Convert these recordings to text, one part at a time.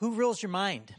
Who rules your mind?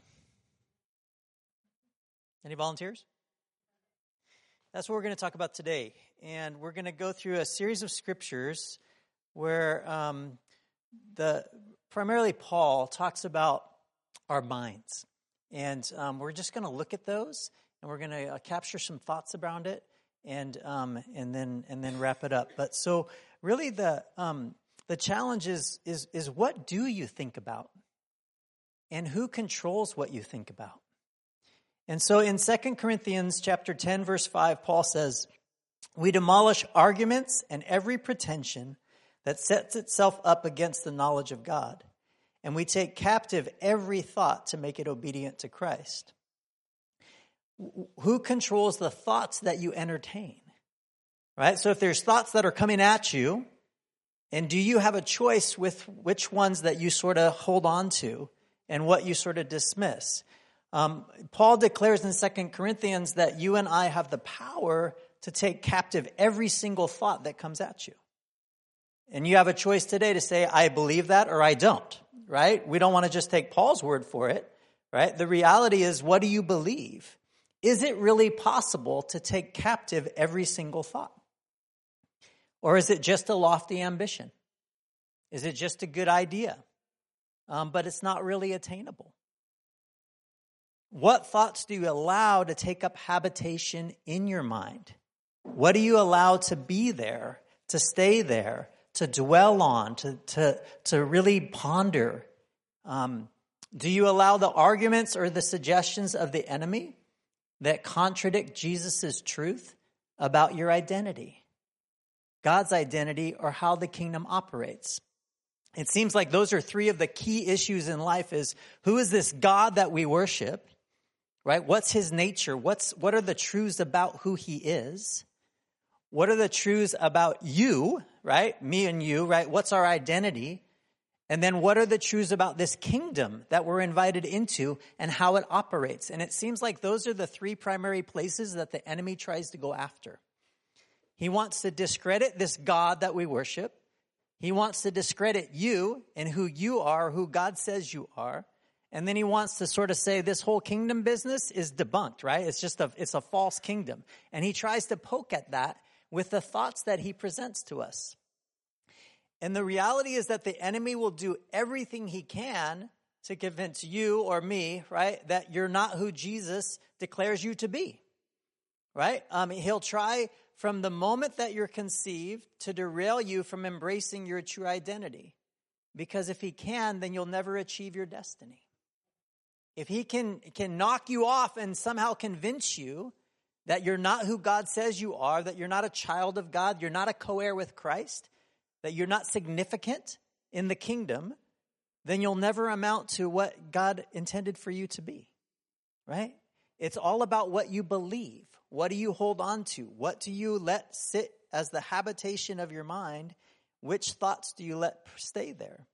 Any volunteers? That's what we're going to talk about today. And we're going to go through a series of scriptures where primarily Paul talks about our minds. And we're just going to look at those, and we're going to capture some thoughts around it, and then wrap it up. But so really the challenge is what do you think about? And who controls what you think about? And so in 2 Corinthians chapter 10, verse 5, Paul says, "We demolish arguments and every pretension that sets itself up against the knowledge of God. And we take captive every thought to make it obedient to Christ." Who controls the thoughts that you entertain? Right? So if there's thoughts that are coming at you, and do you have a choice with which ones that you sort of hold on to and what you sort of dismiss? Paul declares in 2 Corinthians that you and I have the power to take captive every single thought that comes at you. And you have a choice today to say, I believe that or I don't, right? We don't want to just take Paul's word for it, right? The reality is, what do you believe? Is it really possible to take captive every single thought? Or is it just a lofty ambition? Is it just a good idea? But it's not really attainable. What thoughts do you allow to take up habitation in your mind? What do you allow to be there, to stay there, to dwell on, to really ponder? Do you allow the arguments or the suggestions of the enemy that contradict Jesus' truth about your identity, God's identity, or how the kingdom operates? It seems like those are three of the key issues in life: is who is this God that we worship? Right? What's his nature? What are the truths about who he is? What are the truths about you, right? Me and you, right? What's our identity? And then what are the truths about this kingdom that we're invited into and how it operates? And it seems like those are the three primary places that the enemy tries to go after. He wants to discredit this God that we worship. He wants to discredit you and who you are, who God says you are. And then he wants to sort of say this whole kingdom business is debunked, right? It's a false kingdom. And he tries to poke at that with the thoughts that he presents to us. And the reality is that the enemy will do everything he can to convince you or me, right, that you're not who Jesus declares you to be, right? He'll try from the moment that you're conceived to derail you from embracing your true identity. Because if he can, then you'll never achieve your destiny. If he can knock you off and somehow convince you that you're not who God says you are, that you're not a child of God, you're not a co-heir with Christ, that you're not significant in the kingdom, then you'll never amount to what God intended for you to be, right? It's all about what you believe. What do you hold on to? What do you let sit as the habitation of your mind? Which thoughts do you let stay there?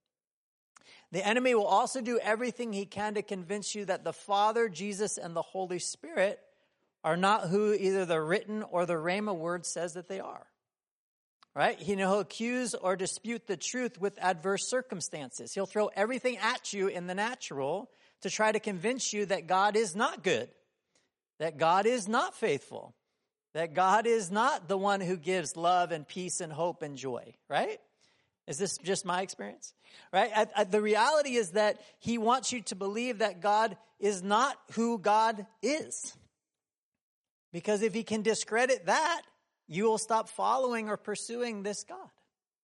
The enemy will also do everything he can to convince you that the Father, Jesus, and the Holy Spirit are not who either the written or the Rhema word says that they are. Right? He'll accuse or dispute the truth with adverse circumstances. He'll throw everything at you in the natural to try to convince you that God is not good, that God is not faithful, that God is not the one who gives love and peace and hope and joy. Right? Is this just my experience? Right? The reality is that he wants you to believe that God is not who God is. Because if he can discredit that, you will stop following or pursuing this God.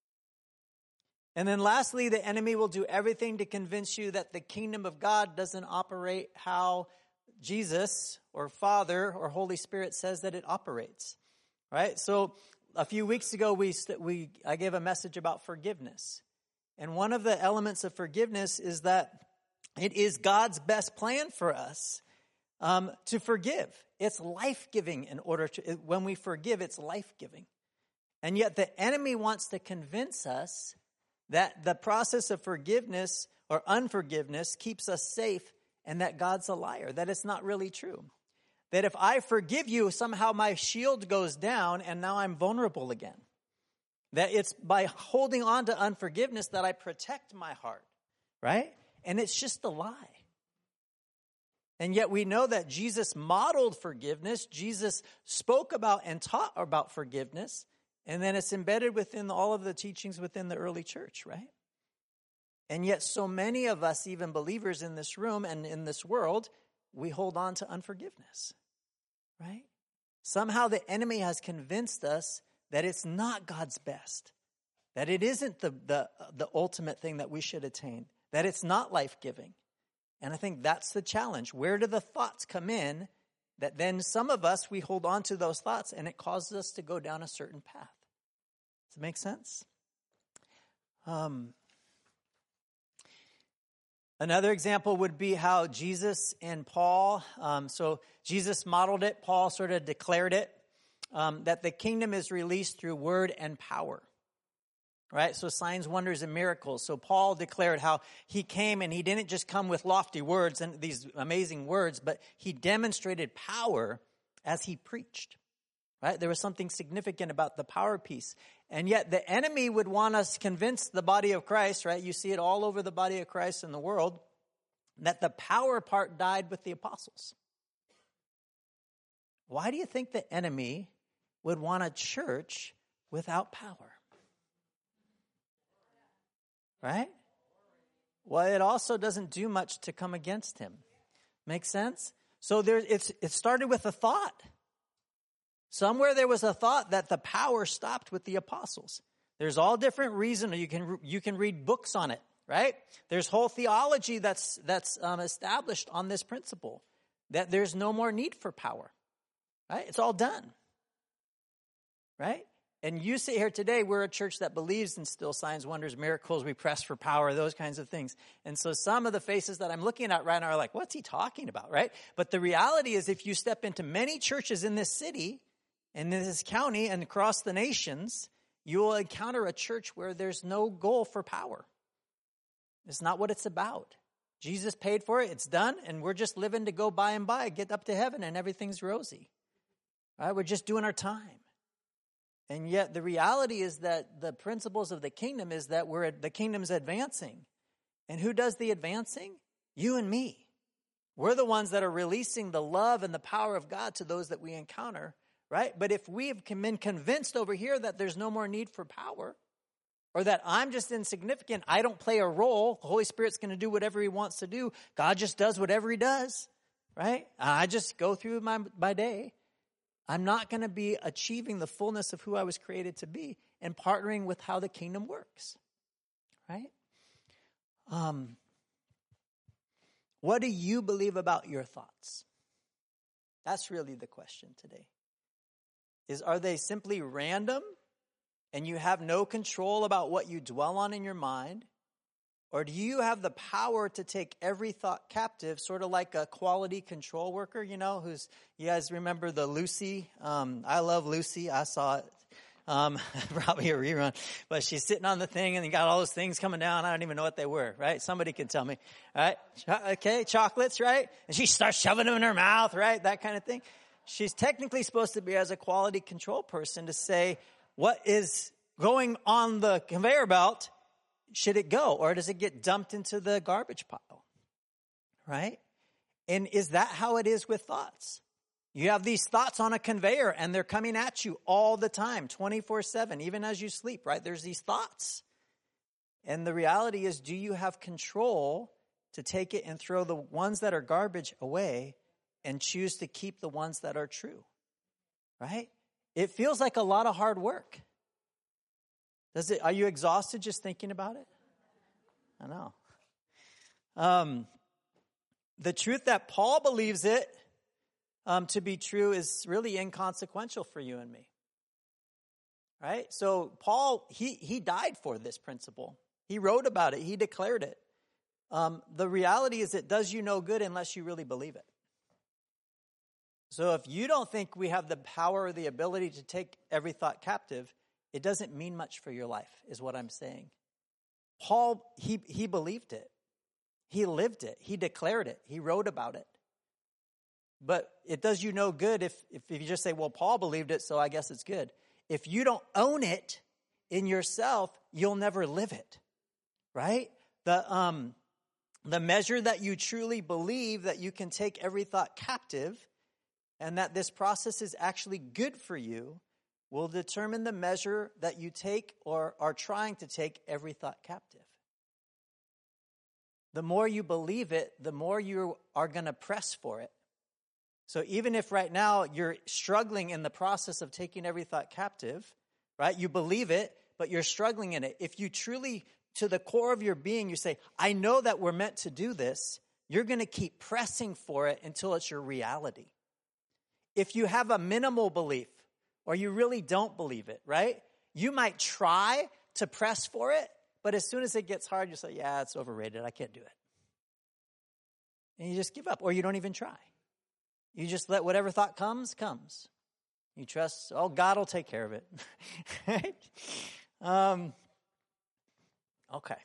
And then lastly, the enemy will do everything to convince you that the kingdom of God doesn't operate how Jesus or Father or Holy Spirit says that it operates. Right? So a few weeks ago, I gave a message about forgiveness. And one of the elements of forgiveness is that it is God's best plan for us to forgive. It's life-giving when we forgive, it's life-giving. And yet the enemy wants to convince us that the process of forgiveness or unforgiveness keeps us safe and that God's a liar, that it's not really true. That if I forgive you, somehow my shield goes down and now I'm vulnerable again. That it's by holding on to unforgiveness that I protect my heart, right? And it's just a lie. And yet we know that Jesus modeled forgiveness. Jesus spoke about and taught about forgiveness. And then it's embedded within all of the teachings within the early church, right? And yet so many of us, even believers in this room and in this world, we hold on to unforgiveness, right? Somehow the enemy has convinced us that it's not God's best, that it isn't the ultimate thing that we should attain, that it's not life-giving. And I think that's the challenge. Where do the thoughts come in that then some of us, we hold on to those thoughts and it causes us to go down a certain path? Does it make sense? Another example would be how Jesus and Paul, so Jesus modeled it, Paul sort of declared it, that the kingdom is released through word and power. Right? So signs, wonders, and miracles. So Paul declared how he came and he didn't just come with lofty words and these amazing words, but he demonstrated power as he preached. Right? There was something significant about the power piece. And yet the enemy would want us to convince the body of Christ, right? You see it all over the body of Christ in the world, that the power part died with the apostles. Why do you think the enemy would want a church without power? Right? Well, it also doesn't do much to come against him. Make sense? So it started with a thought. Somewhere there was a thought that the power stopped with the apostles. There's all different reasons. You can read books on it, right? There's whole theology that's established on this principle that there's no more need for power, right? It's all done, right? And you sit here today, we're a church that believes in still signs, wonders, miracles. We press for power, those kinds of things. And so some of the faces that I'm looking at right now are like, what's he talking about, right? But the reality is if you step into many churches in this city, in this county, and across the nations, you will encounter a church where there's no goal for power. It's not what it's about. Jesus paid for it. It's done. And we're just living to go by and by, get up to heaven, and everything's rosy. Right? We're just doing our time. And yet the reality is that the principles of the kingdom is that the kingdom's advancing. And who does the advancing? You and me. We're the ones that are releasing the love and the power of God to those that we encounter, right? But if we have been convinced over here that there's no more need for power, or that I'm just insignificant, I don't play a role, the Holy Spirit's going to do whatever he wants to do, God just does whatever he does, right? I just go through my day. I'm not going to be achieving the fullness of who I was created to be and partnering with how the kingdom works, right? What do you believe about your thoughts? That's really the question today. Are they simply random and you have no control about what you dwell on in your mind? Or do you have the power to take every thought captive, sort of like a quality control worker, you guys remember the Lucy? I love Lucy. I saw it. Probably a rerun, but she's sitting on the thing and you got all those things coming down. I don't even know what they were, right? Somebody can tell me, right? Okay. Chocolates, right? And she starts shoving them in her mouth, right? That kind of thing. She's technically supposed to be as a quality control person to say what is going on the conveyor belt. Should it go, or does it get dumped into the garbage pile? Right? And is that how it is with thoughts? You have these thoughts on a conveyor and they're coming at you all the time, 24/7, even as you sleep, right? There's these thoughts. And the reality is, do you have control to take it and throw the ones that are garbage away and choose to keep the ones that are true? Right? It feels like a lot of hard work. Are you exhausted just thinking about it? I know. The truth that Paul believes it to be true is really inconsequential for you and me. Right? So Paul, he died for this principle. He wrote about it. He declared it. The reality is it does you no good unless you really believe it. So if you don't think we have the power or the ability to take every thought captive, it doesn't mean much for your life, is what I'm saying. Paul, he believed it. He lived it. He declared it. He wrote about it. But it does you no good if you just say, well, Paul believed it, so I guess it's good. If you don't own it in yourself, you'll never live it, right? The the measure that you truly believe that you can take every thought captive and that this process is actually good for you will determine the measure that you take or are trying to take every thought captive. The more you believe it, the more you are going to press for it. So even if right now you're struggling in the process of taking every thought captive, right? You believe it, but you're struggling in it. If you truly, to the core of your being, you say, I know that we're meant to do this, you're going to keep pressing for it until it's your reality. If you have a minimal belief, or you really don't believe it, right? You might try to press for it, but as soon as it gets hard, you say, yeah, it's overrated. I can't do it. And you just give up, or you don't even try. You just let whatever thought comes. You trust, oh, God will take care of it. Right? Okay.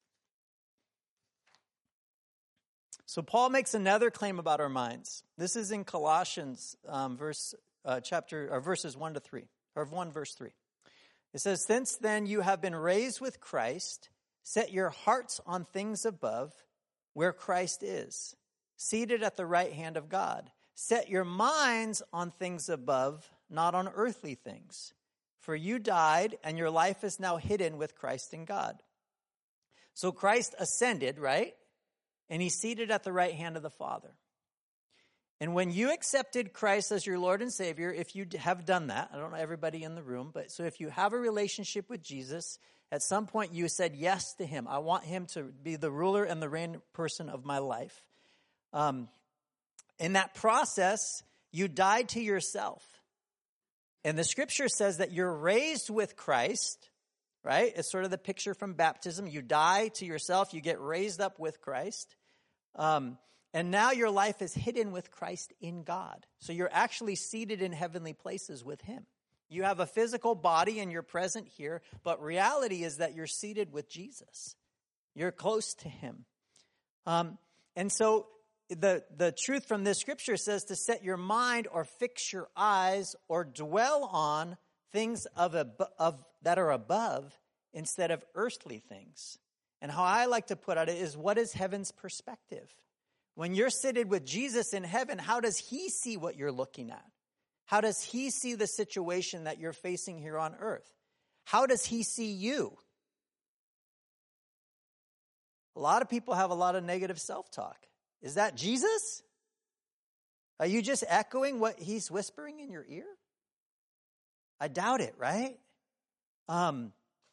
So Paul makes another claim about our minds. This is in Colossians verses 1 to 3, or 1 verse 3. It says, since then you have been raised with Christ, set your hearts on things above, where Christ is, seated at the right hand of God. Set your minds on things above, not on earthly things. For you died, and your life is now hidden with Christ in God. So Christ ascended, right? And he's seated at the right hand of the Father. And when you accepted Christ as your Lord and Savior, if you have done that, I don't know everybody in the room, but so if you have a relationship with Jesus, at some point you said yes to him. I want him to be the ruler and the reign person of my life. In that process, you died to yourself. And the scripture says that you're raised with Christ, right? It's sort of the picture from baptism. You die to yourself, you get raised up with Christ. And now your life is hidden with Christ in God. So you're actually seated in heavenly places with him. You have a physical body and you're present here, but reality is that you're seated with Jesus. You're close to him. And so the truth from this scripture says to set your mind or fix your eyes or dwell on things that are above instead of earthly things. And how I like to put it is, what is heaven's perspective? When you're seated with Jesus in heaven, how does he see what you're looking at? How does he see the situation that you're facing here on earth? How does he see you? A lot of people have a lot of negative self-talk. Is that Jesus? Are you just echoing what he's whispering in your ear? I doubt it, right? How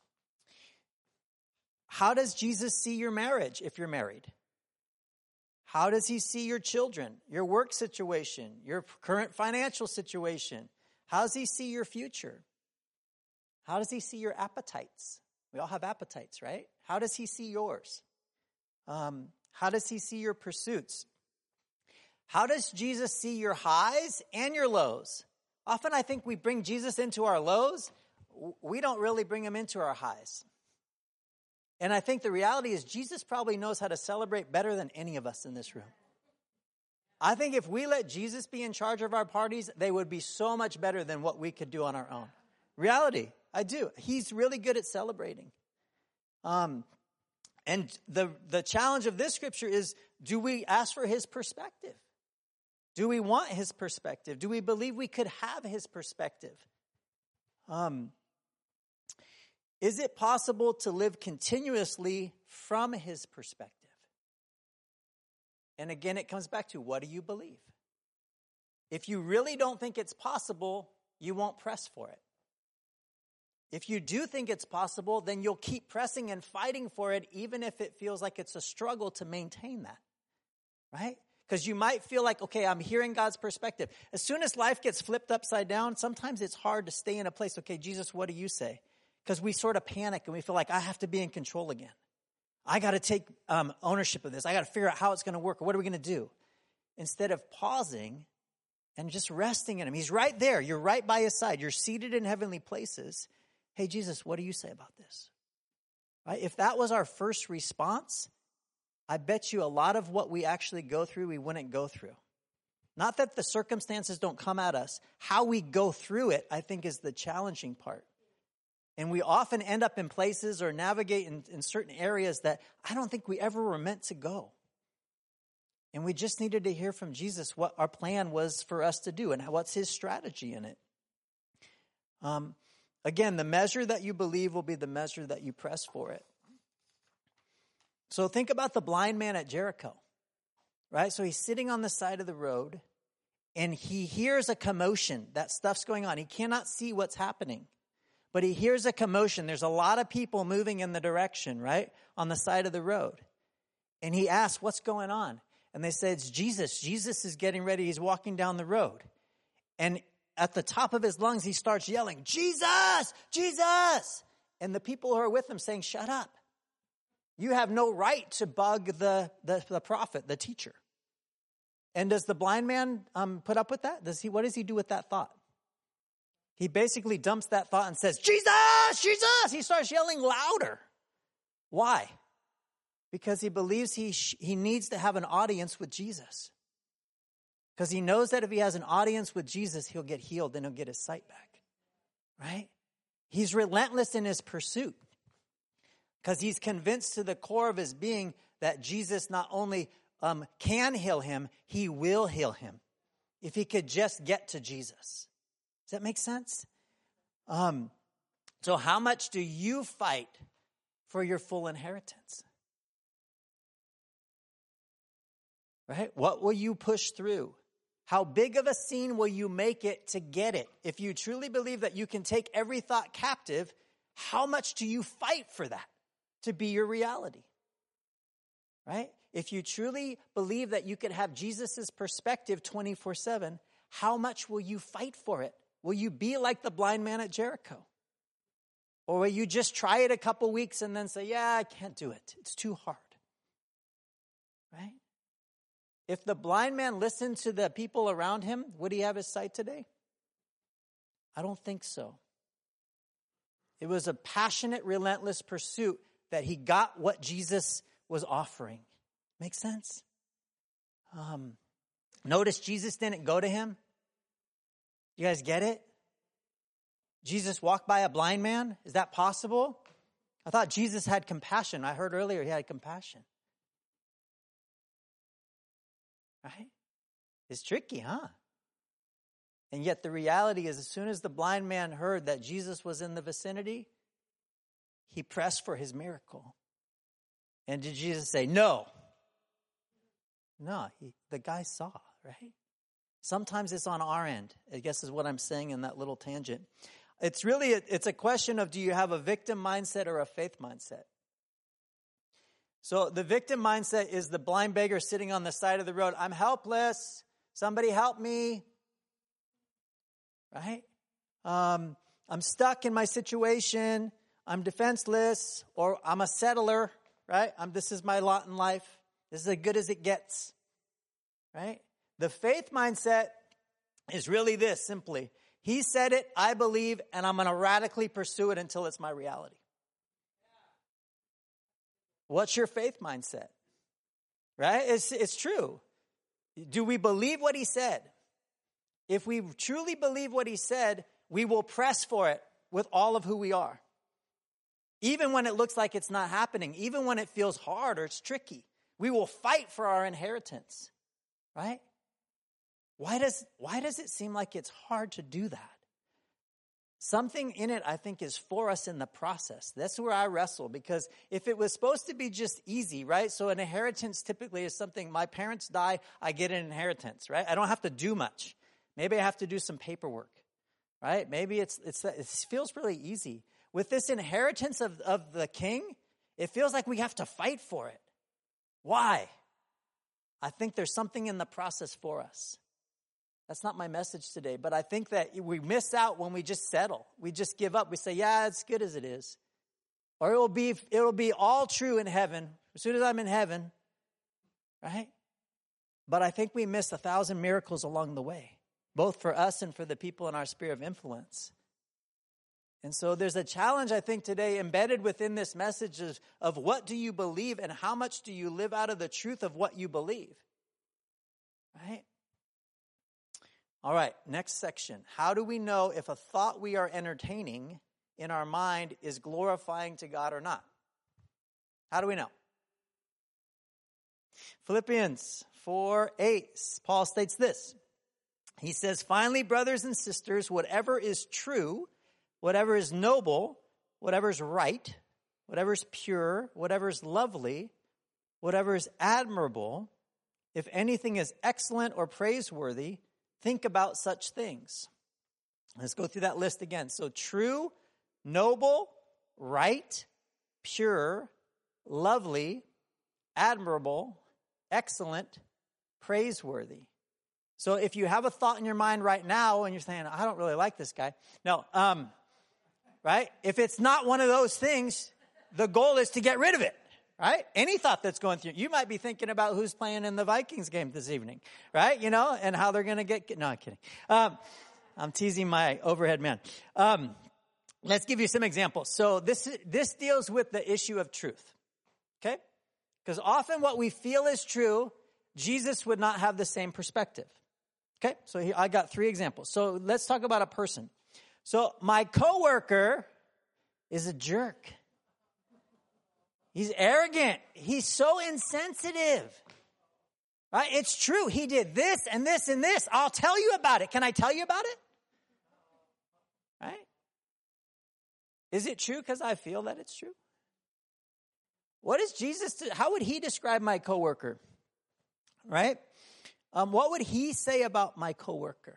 does Jesus see your marriage if you're married? How does he see your children, your work situation, your current financial situation? How does he see your future? How does he see your appetites? We all have appetites, right? How does he see yours? How does he see your pursuits? How does Jesus see your highs and your lows? Often I think we bring Jesus into our lows. We don't really bring him into our highs. And I think the reality is Jesus probably knows how to celebrate better than any of us in this room. I think if we let Jesus be in charge of our parties, they would be so much better than what we could do on our own. Reality, I do. He's really good at celebrating. And the challenge of this scripture is, do we ask for his perspective? Do we want his perspective? Do we believe we could have his perspective? Is it possible to live continuously from his perspective? And again, it comes back to, what do you believe? If you really don't think it's possible, you won't press for it. If you do think it's possible, then you'll keep pressing and fighting for it, even if it feels like it's a struggle to maintain that, right? Because you might feel like, okay, I'm hearing God's perspective. As soon as life gets flipped upside down, sometimes it's hard to stay in a place, okay, Jesus, what do you say? Because we sort of panic and we feel like, I have to be in control again. I got to take ownership of this. I got to figure out how it's going to work. Or what are we going to do? Instead of pausing and just resting in him. He's right there. You're right by his side. You're seated in heavenly places. Hey, Jesus, what do you say about this? Right? If that was our first response, I bet you a lot of what we actually go through, we wouldn't go through. Not that the circumstances don't come at us. How we go through it, I think, is the challenging part. And we often end up in places or navigate in certain areas that I don't think we ever were meant to go. And we just needed to hear from Jesus what our plan was for us to do and what's his strategy in it. Again, the measure that you believe will be the measure that you press for it. So think about the blind man at Jericho, right? So he's sitting on the side of the road and he hears a commotion. That stuff's going on. He cannot see what's happening, but he hears a commotion. There's a lot of people moving in the direction, right? On the side of the road. And he asks, what's going on? And they say, it's Jesus. Jesus is getting ready. He's walking down the road. And at the top of his lungs, he starts yelling, Jesus, Jesus. And the people who are with him saying, shut up. You have no right to bug the prophet, the teacher. And does the blind man put up with that? What does he do with that thought? He basically dumps that thought and says, Jesus, Jesus. He starts yelling louder. Why? Because he believes he needs to have an audience with Jesus. Because he knows that if he has an audience with Jesus, he'll get healed and he'll get his sight back. Right? He's relentless in his pursuit. Because he's convinced to the core of his being that Jesus not only can heal him, he will heal him. If he could just get to Jesus. Does that make sense? So how much do you fight for your full inheritance? Right? What will you push through? How big of a scene will you make it to get it? If you truly believe that you can take every thought captive, how much do you fight for that to be your reality? Right? If you truly believe that you could have Jesus' perspective 24/7, how much will you fight for it? Will you be like the blind man at Jericho? Or will you just try it a couple weeks and then say, yeah, I can't do it. It's too hard. Right? If the blind man listened to the people around him, would he have his sight today? I don't think so. It was a passionate, relentless pursuit that he got what Jesus was offering. Make sense? Notice Jesus didn't go to him. You guys get it? Jesus walked by a blind man? Is that possible? I thought Jesus had compassion. I heard earlier he had compassion. Right? It's tricky, huh? And yet the reality is, as soon as the blind man heard that Jesus was in the vicinity, he pressed for his miracle. And did Jesus say, no? No, the guy saw, right? Sometimes it's on our end, I guess is what I'm saying in that little tangent. It's really, it's a question of, do you have a victim mindset or a faith mindset? So the victim mindset is the blind beggar sitting on the side of the road. I'm helpless. Somebody help me. Right? I'm stuck in my situation. I'm defenseless, or I'm a settler. Right? This is my lot in life. This is as good as it gets. Right? The faith mindset is really this, simply. He said it, I believe, and I'm going to radically pursue it until it's my reality. What's your faith mindset? Right? It's true. Do we believe what he said? If we truly believe what he said, we will press for it with all of who we are. Even when it looks like it's not happening, even when it feels hard or it's tricky, we will fight for our inheritance. Right? Why does it seem like it's hard to do that? Something in it, I think, is for us in the process. That's where I wrestle, because if it was supposed to be just easy, right? So an inheritance typically is something, my parents die, I get an inheritance, right? I don't have to do much. Maybe I have to do some paperwork, right? Maybe it feels really easy. With this inheritance of the king, it feels like we have to fight for it. Why? I think there's something in the process for us. That's not my message today, but I think that we miss out when we just settle. We just give up. We say, yeah, it's good as it is. Or it will be all true in heaven as soon as I'm in heaven, right? But I think we miss 1,000 miracles along the way, both for us and for the people in our sphere of influence. And so there's a challenge, I think, today embedded within this message of what do you believe and how much do you live out of the truth of what you believe, right? All right, next section. How do we know if a thought we are entertaining in our mind is glorifying to God or not? How do we know? Philippians 4:8. Paul states this. He says, finally, brothers and sisters, whatever is true, whatever is noble, whatever is right, whatever is pure, whatever is lovely, whatever is admirable, if anything is excellent or praiseworthy, think about such things. Let's go through that list again. So true, noble, right, pure, lovely, admirable, excellent, praiseworthy. So if you have a thought in your mind right now and you're saying, I don't really like this guy. No, right? If it's not one of those things, the goal is to get rid of it, right? Any thought that's going through, you might be thinking about who's playing in the Vikings game this evening, right? You know, and how they're going to get, no, I'm kidding. I'm teasing my overhead man. Let's give you some examples. So this deals with the issue of truth. Okay? Because often what we feel is true, Jesus would not have the same perspective. Okay? So I got 3 examples. So let's talk about a person. So my coworker is a jerk. He's arrogant. He's so insensitive. Right? It's true. He did this and this and this. I'll tell you about it. Can I tell you about it? Right? Is it true because I feel that it's true? What is Jesus, how would he describe my coworker? Right? What would he say about my coworker?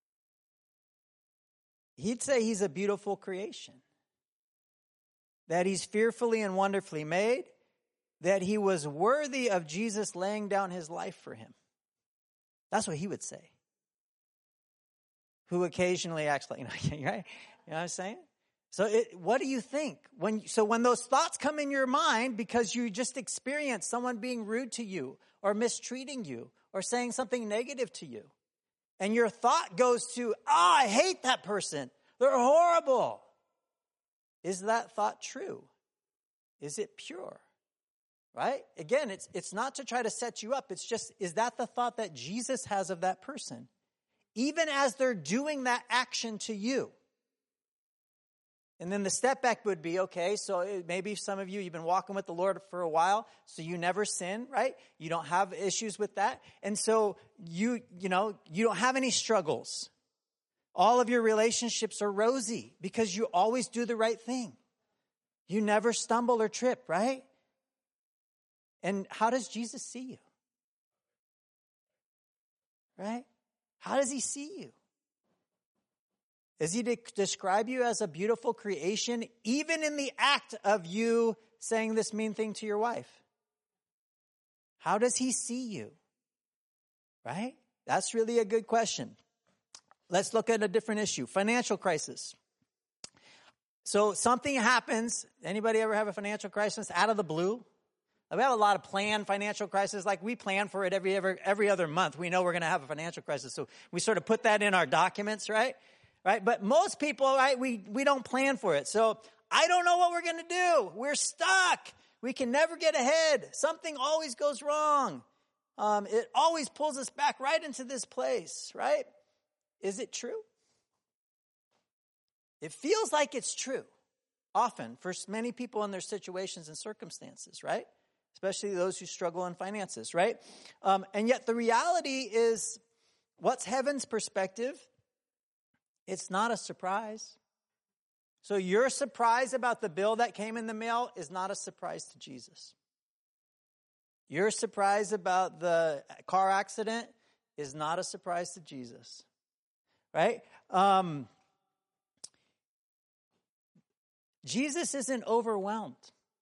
He'd say he's a beautiful creation. That he's fearfully and wonderfully made. That he was worthy of Jesus laying down his life for him. That's what he would say. Who occasionally acts like, right? You know what I'm saying? So what do you think? When those thoughts come in your mind because you just experienced someone being rude to you or mistreating you or saying something negative to you, and your thought goes to, I hate that person. They're horrible. Is that thought true? Is it pure? Right? Again, it's not to try to set you up. It's just, is that the thought that Jesus has of that person? Even as they're doing that action to you. And then the step back would be, okay, so maybe some of you, you've been walking with the Lord for a while, so you never sin, right? You don't have issues with that. And so you don't have any struggles. All of your relationships are rosy because you always do the right thing. You never stumble or trip, right? And how does Jesus see you? Right? How does he see you? Does he describe you as a beautiful creation, even in the act of you saying this mean thing to your wife? How does he see you? Right? That's really a good question. Let's look at a different issue. Financial crisis. So something happens. Anybody ever have a financial crisis out of the blue? We have a lot of planned financial crises. Like we plan for it every other month. We know we're going to have a financial crisis. So we sort of put that in our documents, right? Right? But most people, right, we don't plan for it. So I don't know what we're going to do. We're stuck. We can never get ahead. Something always goes wrong. It always pulls us back right into this place, right? Is it true? It feels like it's true. Often for many people in their situations and circumstances, right? Especially those who struggle in finances, right? And yet the reality is, what's heaven's perspective? It's not a surprise. So your surprise about the bill that came in the mail is not a surprise to Jesus. Your surprise about the car accident is not a surprise to Jesus. Right? Jesus isn't overwhelmed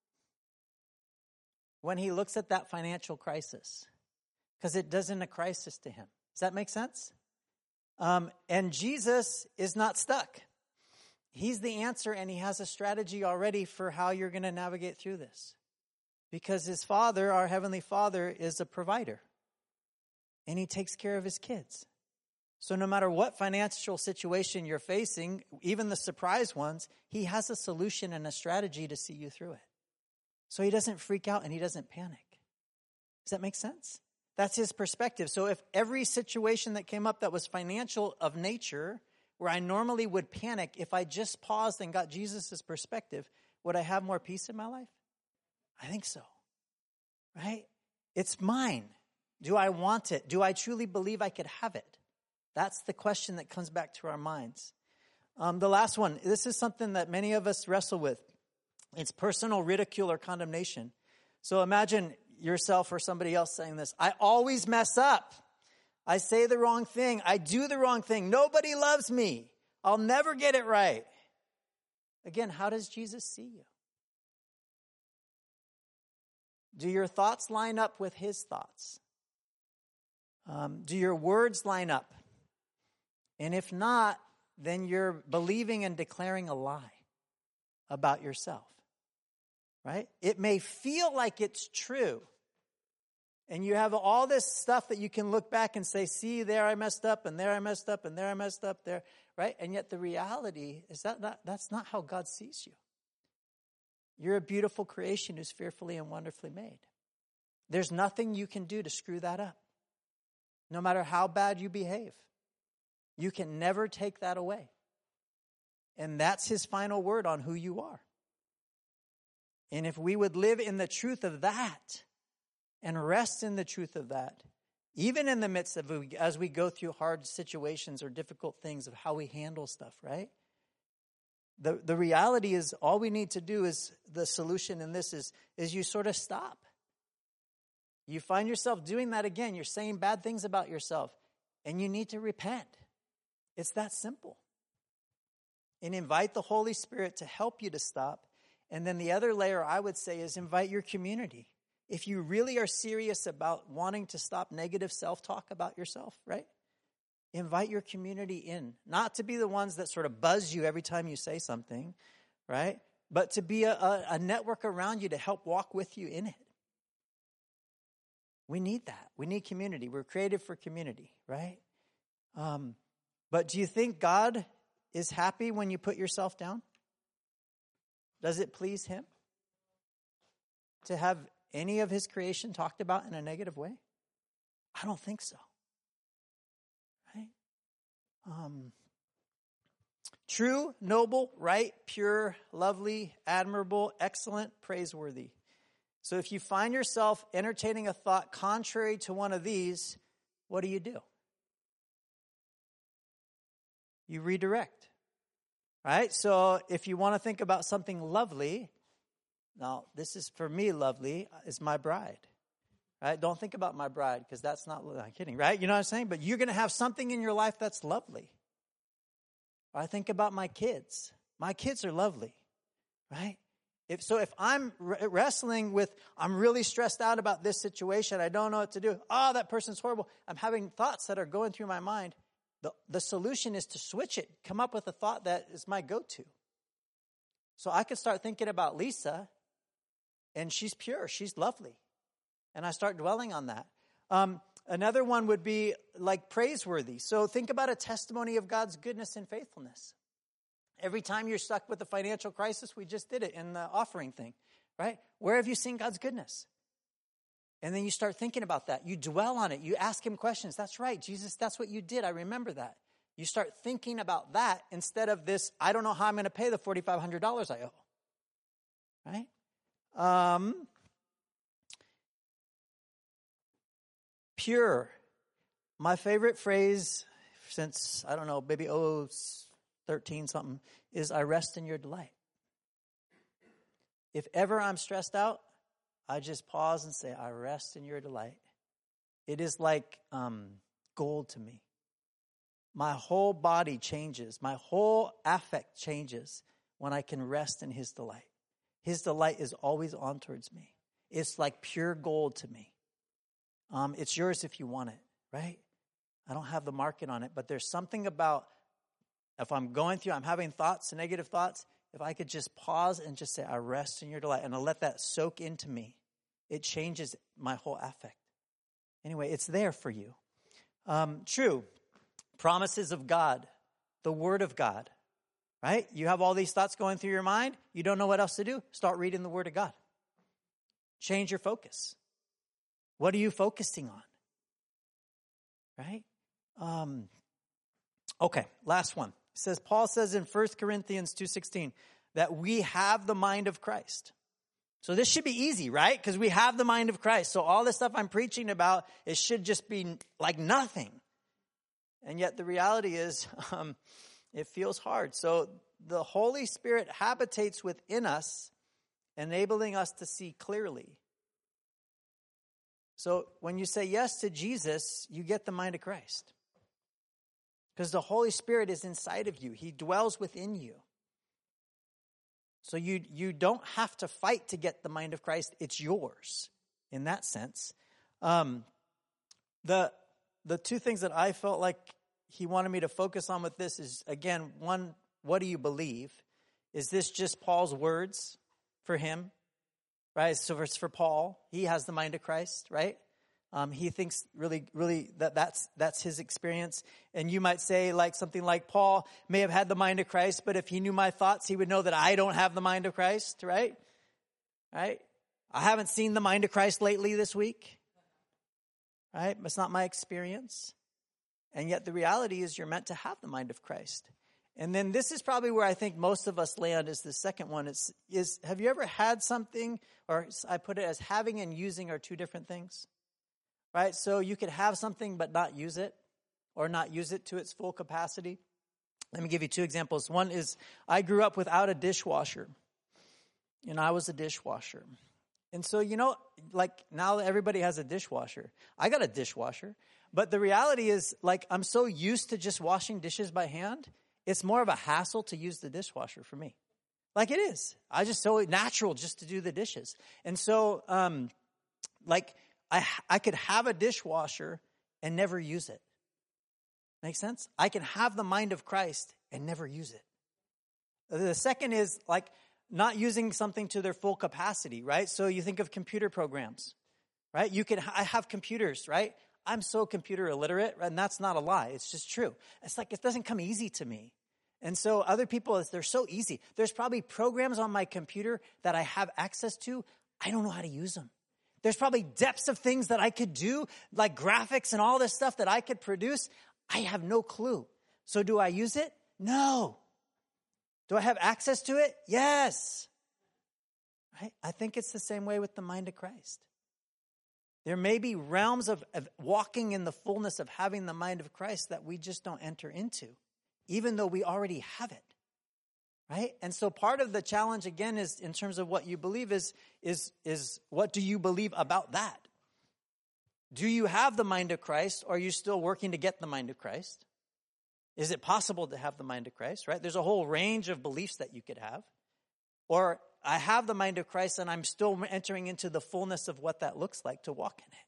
when he looks at that financial crisis, because it doesn't a crisis to him. Does that make sense? And Jesus is not stuck. He's the answer, and he has a strategy already for how you're going to navigate through this. Because his Father, our Heavenly Father, is a provider. And he takes care of his kids. So no matter what financial situation you're facing, even the surprise ones, he has a solution and a strategy to see you through it. So he doesn't freak out and he doesn't panic. Does that make sense? That's his perspective. So if every situation that came up that was financial of nature, where I normally would panic, if I just paused and got Jesus' perspective, would I have more peace in my life? I think so. Right? It's mine. Do I want it? Do I truly believe I could have it? That's the question that comes back to our minds. The last one, this is something that many of us wrestle with. It's personal ridicule or condemnation. So imagine yourself or somebody else saying this. I always mess up. I say the wrong thing. I do the wrong thing. Nobody loves me. I'll never get it right. Again, how does Jesus see you? Do your thoughts line up with his thoughts? Do your words line up? And if not, then you're believing and declaring a lie about yourself, right? It may feel like it's true. And you have all this stuff that you can look back and say, see, there I messed up, and there I messed up, and there I messed up, there, right? And yet the reality is that's not how God sees you. You're a beautiful creation who's fearfully and wonderfully made. There's nothing you can do to screw that up. No matter how bad you behave, you can never take that away. And that's his final word on who you are. And if we would live in the truth of that and rest in the truth of that, even in the midst of, as we go through hard situations or difficult things of how we handle stuff, right? The reality is all we need to do is, the solution in this is you sort of stop. You find yourself doing that again. You're saying bad things about yourself and you need to repent. It's that simple. And invite the Holy Spirit to help you to stop. And then the other layer I would say is invite your community. If you really are serious about wanting to stop negative self-talk about yourself, right? Invite your community in. Not to be the ones that sort of buzz you every time you say something, right? But to be a network around you to help walk with you in it. We need that. We need community. We're created for community, right? But do you think God is happy when you put yourself down? Does it please him to have any of his creation talked about in a negative way? I don't think so. Right? True, noble, right, pure, lovely, admirable, excellent, praiseworthy. So if you find yourself entertaining a thought contrary to one of these, what do? You redirect, right? So if you want to think about something lovely, now this is for me lovely, is my bride, right? Don't think about my bride because that's not, I'm kidding, right? You know what I'm saying? But you're going to have something in your life that's lovely. I think about my kids. My kids are lovely, right? If I'm wrestling with, I'm really stressed out about this situation, I don't know what to do. Oh, that person's horrible. I'm having thoughts that are going through my mind. The solution is to switch it. Come up with a thought that is my go-to. So I could start thinking about Lisa, and she's pure, she's lovely. And I start dwelling on that. Another one would be like praiseworthy. So think about a testimony of God's goodness and faithfulness. Every time you're stuck with a financial crisis, we just did it in the offering thing, right? Where have you seen God's goodness? And then you start thinking about that. You dwell on it. You ask him questions. That's right, Jesus, that's what you did. I remember that. You start thinking about that instead of this, I don't know how I'm going to pay the $4,500 I owe, right? Pure. My favorite phrase since, I don't know, maybe 13 something, is I rest in your delight. If ever I'm stressed out, I just pause and say, I rest in your delight. It is like gold to me. My whole body changes. My whole affect changes when I can rest in his delight. His delight is always on towards me. It's like pure gold to me. It's yours if you want it, right? I don't have the market on it, but there's something about, if I'm going through, I'm having thoughts, negative thoughts, if I could just pause and just say, I rest in your delight, and I'll let that soak into me, it changes my whole affect. Anyway, it's there for you. True. Promises of God, the Word of God, right? You have all these thoughts going through your mind. You don't know what else to do. Start reading the Word of God. Change your focus. What are you focusing on? Right? Okay, last one. Paul says in 1 Corinthians 2:16 that we have the mind of Christ. So this should be easy, right? Because we have the mind of Christ. So all this stuff I'm preaching about, it should just be like nothing. And yet the reality is, it feels hard. So the Holy Spirit habitates within us, enabling us to see clearly. So when you say yes to Jesus, you get the mind of Christ. Because the Holy Spirit is inside of you. He dwells within you. So you don't have to fight to get the mind of Christ. It's yours in that sense. The two things that I felt like he wanted me to focus on with this is, again, one, what do you believe? Is this just Paul's words for him? Right? So it's for Paul. He has the mind of Christ, right? He thinks really that's his experience. And you might say like something like Paul may have had the mind of Christ, but if he knew my thoughts, he would know that I don't have the mind of Christ, right? Right? I haven't seen the mind of Christ lately this week, right? It's not my experience. And yet the reality is you're meant to have the mind of Christ. And then this is probably where I think most of us land is the second one. Is have you ever had something, or I put it as having and using are two different things? Right? So you could have something but not use it, or not use it to its full capacity. Let me give you two examples. One is I grew up without a dishwasher. And I was a dishwasher. And so, like now everybody has a dishwasher. I got a dishwasher. But the reality is, like, I'm so used to just washing dishes by hand, it's more of a hassle to use the dishwasher for me. Like it is. I just so natural just to do the dishes. And so, I could have a dishwasher and never use it. Make sense? I can have the mind of Christ and never use it. The second is like not using something to their full capacity, right? So you think of computer programs, right? I have computers, right? I'm so computer illiterate, and that's not a lie. It's just true. It's like it doesn't come easy to me. And so other people, they're so easy. There's probably programs on my computer that I have access to. I don't know how to use them. There's probably depths of things that I could do, like graphics and all this stuff that I could produce. I have no clue. So do I use it? No. Do I have access to it? Yes. Right? I think it's the same way with the mind of Christ. There may be realms of walking in the fullness of having the mind of Christ that we just don't enter into, even though we already have it. Right? And so part of the challenge, again, is in terms of what you believe is what do you believe about that? Do you have the mind of Christ, or are you still working to get the mind of Christ? Is it possible to have the mind of Christ, right? There's a whole range of beliefs that you could have. Or I have the mind of Christ and I'm still entering into the fullness of what that looks like to walk in it.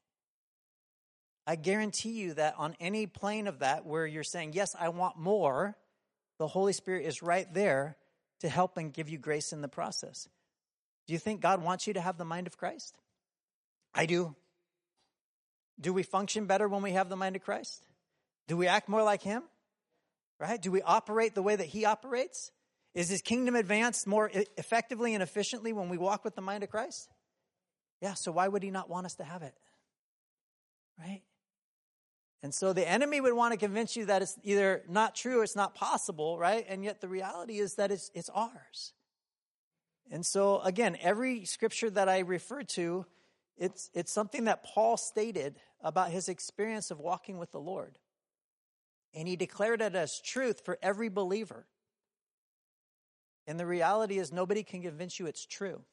I guarantee you that on any plane of that where you're saying, yes, I want more, the Holy Spirit is right there to help and give you grace in the process. Do you think God wants you to have the mind of Christ? I do. Do we function better when we have the mind of Christ? Do we act more like him? Right? Do we operate the way that he operates? Is his kingdom advanced more effectively and efficiently when we walk with the mind of Christ? Yeah, so why would he not want us to have it? Right? And so the enemy would want to convince you that it's either not true, it's not possible, right? And yet the reality is that it's ours. And so again, every scripture that I refer to, it's something that Paul stated about his experience of walking with the Lord. And he declared it as truth for every believer. And the reality is nobody can convince you it's true.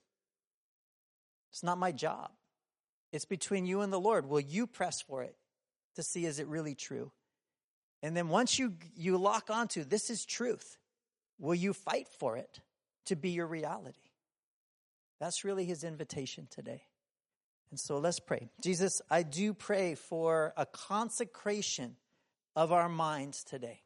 It's not my job. It's between you and the Lord. Will you press for it to see is it really true? And then once you lock onto this is truth, will you fight for it to be your reality? That's really his invitation today. And so let's pray. Jesus, I do pray for a consecration of our minds today.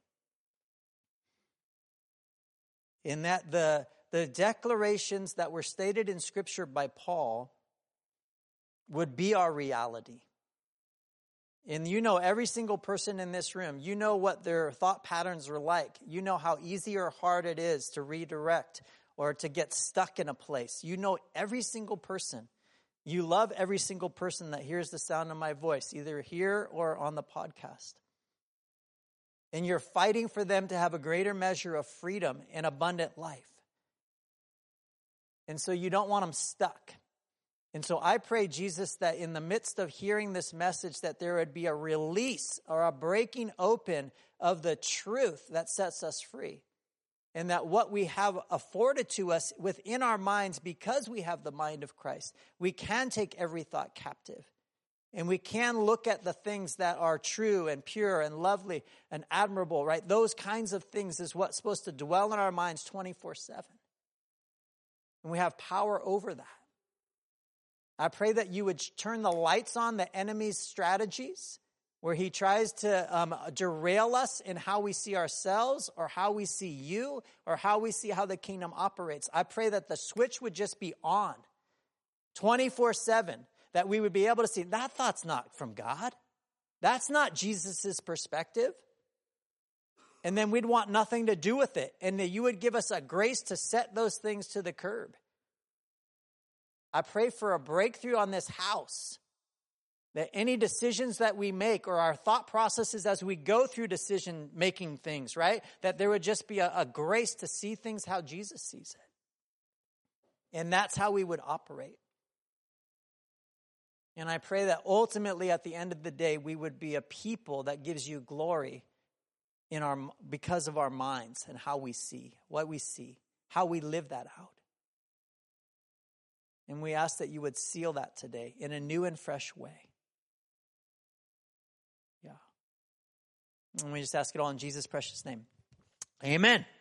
In that the declarations that were stated in Scripture by Paul would be our reality. And you know every single person in this room. You know what their thought patterns are like. You know how easy or hard it is to redirect or to get stuck in a place. You know every single person. You love every single person that hears the sound of my voice, either here or on the podcast. And you're fighting for them to have a greater measure of freedom and abundant life. And so you don't want them stuck. And so I pray, Jesus, that in the midst of hearing this message, that there would be a release or a breaking open of the truth that sets us free. And that what we have afforded to us within our minds, because we have the mind of Christ, we can take every thought captive. And we can look at the things that are true and pure and lovely and admirable, right? Those kinds of things is what's supposed to dwell in our minds 24/7. And we have power over that. I pray that you would turn the lights on the enemy's strategies, where he tries to derail us in how we see ourselves or how we see you or how we see how the kingdom operates. I pray that the switch would just be on 24/7, that we would be able to see that thought's not from God. That's not Jesus's perspective. And then we'd want nothing to do with it. And that you would give us a grace to set those things to the curb. I pray for a breakthrough on this house, that any decisions that we make or our thought processes as we go through decision-making things, right? That there would just be a grace to see things how Jesus sees it. And that's how we would operate. And I pray that ultimately at the end of the day, we would be a people that gives you glory because of our minds and how we see, what we see, how we live that out. And we ask that you would seal that today in a new and fresh way. Yeah. And we just ask it all in Jesus' precious name. Amen.